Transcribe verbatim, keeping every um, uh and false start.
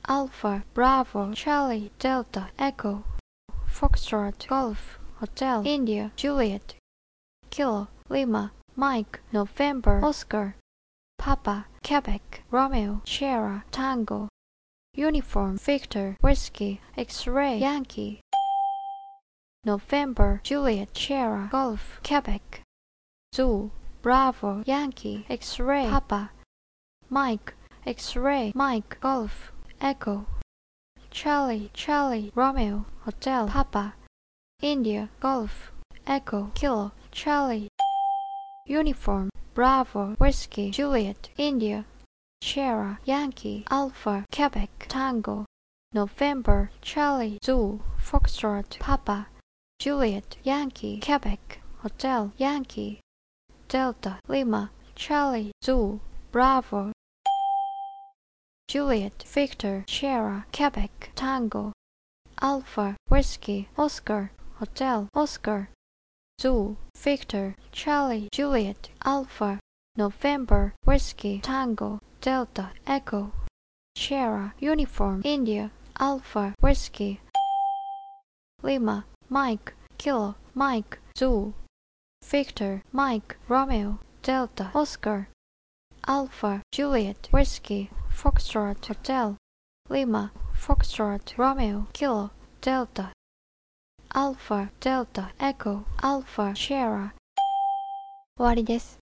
Alpha, Bravo, Charlie, Delta, Echo, Foxtrot, Golf, Hotel, India, Juliet, Kilo, Lima, Mike, November, Oscar, Papa, Quebec, Romeo, Sierra, Tango, Uniform, Victor, Whiskey, X-Ray, Yankee, November, Juliet, Sierra, Golf, Quebec, Zoo, Bravo, Yankee, X-Ray, Papa, Mike, X-Ray, Mike, Golf, Echo, Charlie, Charlie, Romeo, Hotel, Papa, India, Golf, Echo, Kilo, Charlie, Uniform, Bravo, Whiskey, Juliet, India, Sierra, Yankee, Alpha, Quebec, Tango, November, Charlie, Zoo, Foxtrot, Papa, Juliet, Yankee, Quebec, Hotel, Yankee, Delta, Lima, Charlie, Zoo, Bravo, Juliet, Victor, Sierra, Quebec, Tango, Alpha, Whiskey, Oscar, Hotel, Oscar, Zoo, Victor, Charlie, Juliet, Alpha, November, Whiskey, Tango, Delta, Echo, Sierra, Uniform, India, Alpha, Whiskey, Lima, Mike, Kilo, Mike, Zoo, Victor, Mike, Romeo, Delta, Oscar, Alpha, Juliet, Whiskey, Foxtrot, Hotel, Lima, Foxtrot, Romeo, Kilo, Delta, Alpha, Delta, Echo, Alpha, Sierra。終わりです。